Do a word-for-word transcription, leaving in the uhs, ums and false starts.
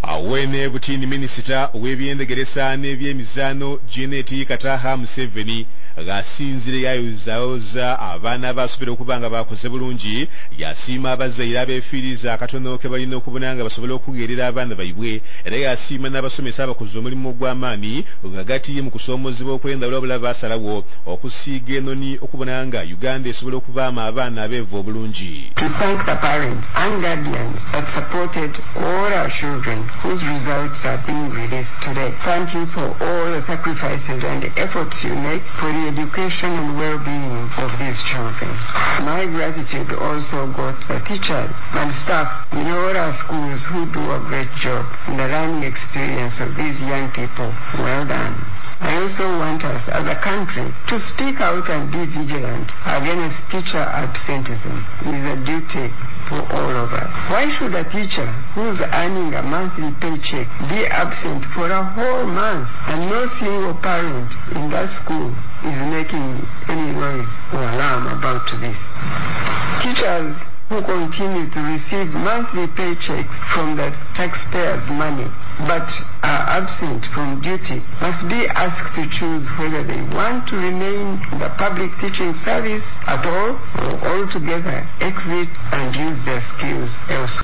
awene butini minisita ow'ebyendegeresa n'ebyemizaano Janet Kataha Museveni gasinzire yayuzaoza abaana basobera okuba nga bakoze bulungi yasiima abazaire abeefiiriza akatono ke balina okubona nga basobola okugerera abaana baibwe era yasiima n'abasomesa abakoze omulimu gw'amaanyi hagati mu kusoomozebwa okwendawula obula basalawo okusiiga enoni okubona nga Uganda esobola okubaamu abaana abeevu obulungi. To thank the parents and guardians that supported all our children whose results are being released today. Thank you for all the sacrifices and efforts you make for the education and well-being of these children. My gratitude also goes to the teachers and staff in all our schools who do a great job in the learning experience of these young people. Well done. I also want us as a country to speak out and be vigilant against teacher absenteeism. It is a duty for all of us. Why should a teacher who's earning a monthly paycheck be absent for a whole month and no single parent in that school is making any noise or alarm about this? Teachers who continue to receive monthly paychecks from the taxpayers' money but are absent from duty must be asked to choose whether they want to remain in the public teaching service at all or altogether exit and use their skills elsewhere.